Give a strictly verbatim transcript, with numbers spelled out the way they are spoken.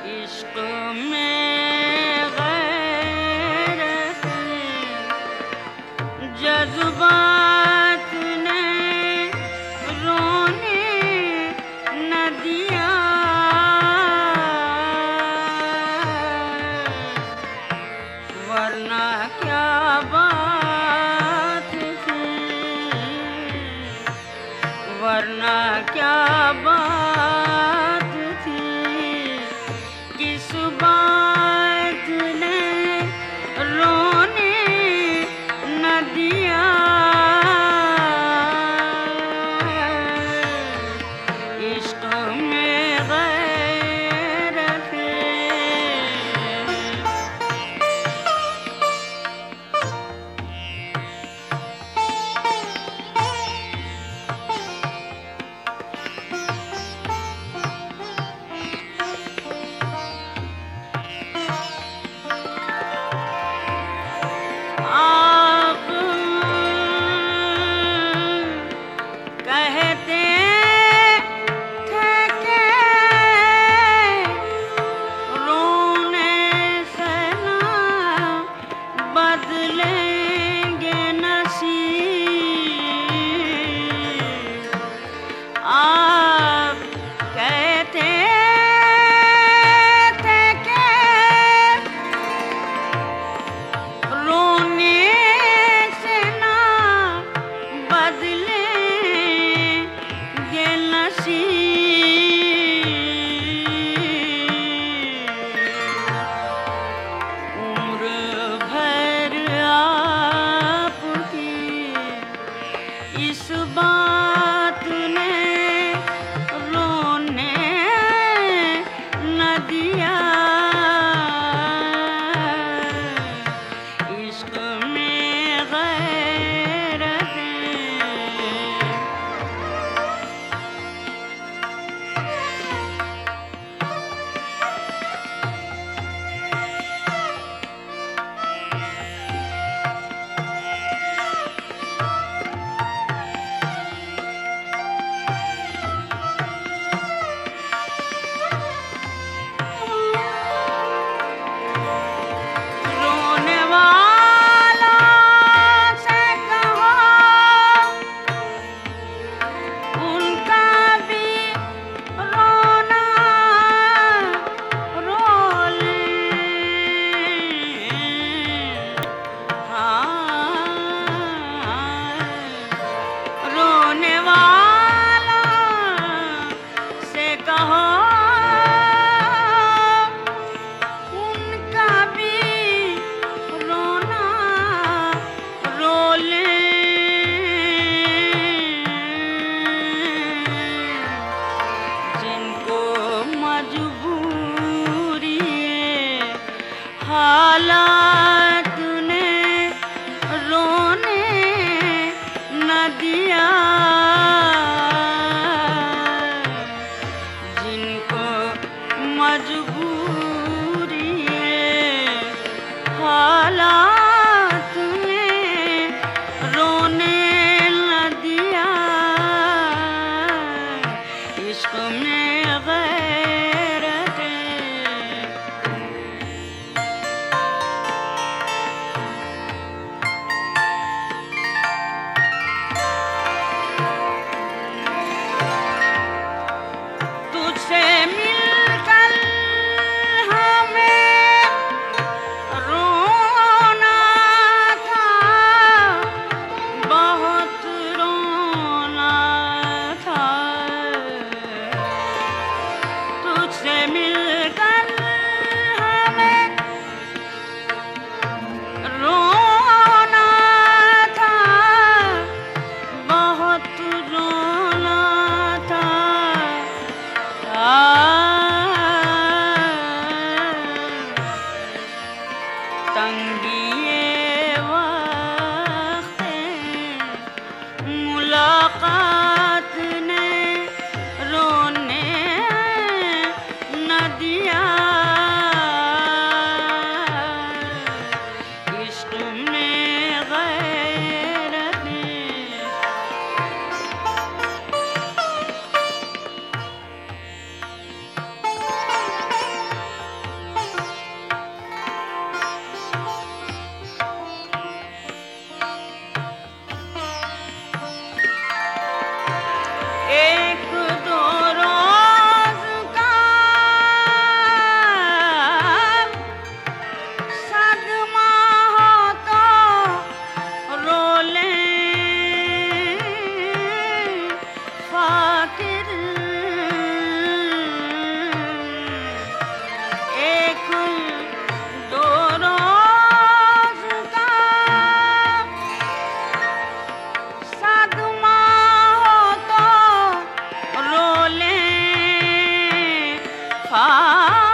इश्क में गैरत जज्बात ने रोने न दिया, वरना क्या बात थी, वरना क्या बात थी, किस बात ने रोने न दिया। इश्क में गैरत आप कहते थे कि रोने से ना बदलेंगे नसीब। आप कहते थे कि रोने से ना बदलेंगे नसीब। उम्र भर आपकी इस बात ने रोने न दिया। इश्क में गैरत रोने वाला से कहो उनका भी रोना रो लें। हाँ, रोने वाला से कहो उनका भी रोना रो लें। जिनको मजबूरी हालात ने रोने न दिया, जिनको मजबूरी हालात ने रोने न दिया। इश्क में गैरत तुझसे मिलकर हमें रोना आ